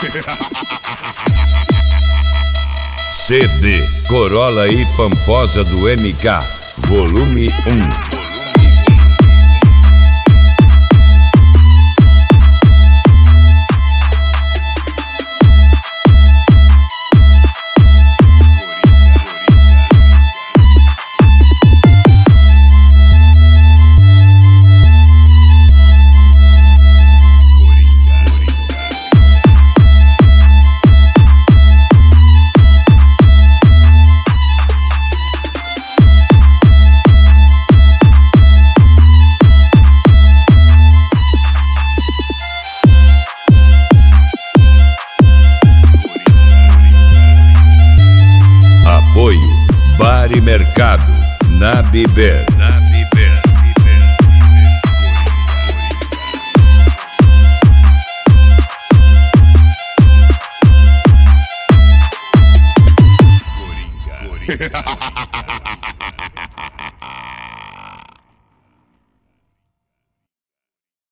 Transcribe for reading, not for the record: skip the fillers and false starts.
CD Corolla e Pamposa do MK, volume 1. Bar e Mercado, na Biber. Coringa.